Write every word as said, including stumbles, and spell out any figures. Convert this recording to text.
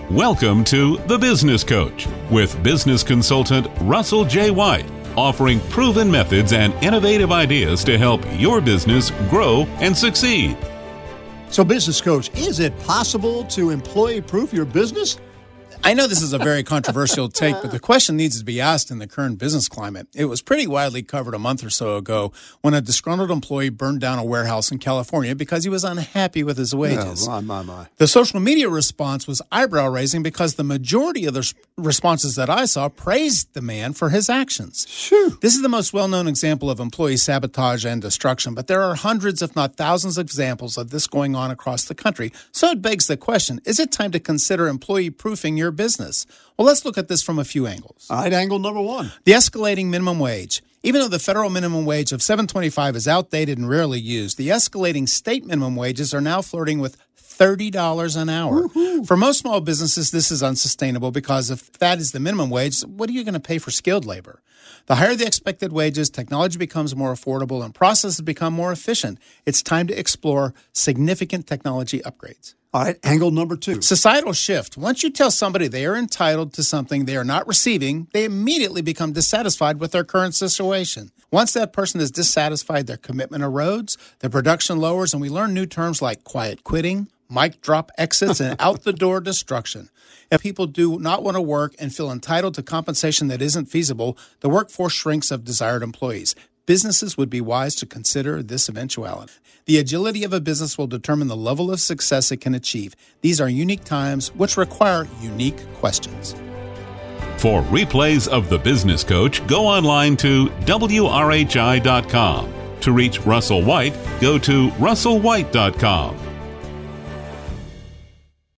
Welcome to The Business Coach with business consultant Russell J. White, offering proven methods and innovative ideas to help your business grow and succeed. So, Business Coach, is it possible to employee-proof your business? I know this is a very controversial take, but the question needs to be asked in the current business climate. It was pretty widely covered a month or so ago when a disgruntled employee burned down a warehouse in California because he was unhappy with his wages. Oh, my, my, my. The social media response was eyebrow-raising because the majority of the responses that I saw praised the man for his actions. Phew. This is the most well-known example of employee sabotage and destruction, but there are hundreds, if not thousands, of examples of this going on across the country. So it begs the question, is it time to consider employee-proofing your business? Well, let's look at this from a few angles. All right, angle number one. The escalating minimum wage. Even though the federal minimum wage of seven dollars and twenty-five cents is outdated and rarely used, the escalating state minimum wages are now flirting with thirty dollars an hour. Woo-hoo. For most small businesses, this is unsustainable because if that is the minimum wage, what are you going to pay for skilled labor? The higher the expected wages, technology becomes more affordable and processes become more efficient. It's time to explore significant technology upgrades. All right, angle number two. Societal shift. Once you tell somebody they are entitled to something they are not receiving, they immediately become dissatisfied with their current situation. Once that person is dissatisfied, their commitment erodes, their production lowers, and we learn new terms like quiet quitting, mic drop exits, and out-the-door destruction. If people do not want to work and feel entitled to compensation that isn't feasible, the workforce shrinks of desired employees. Businesses would be wise to consider this eventuality. The agility of a business will determine the level of success it can achieve. These are unique times which require unique questions. For replays of The Business Coach, go online to W R H I dot com. To reach Russell White, go to Russell White dot com.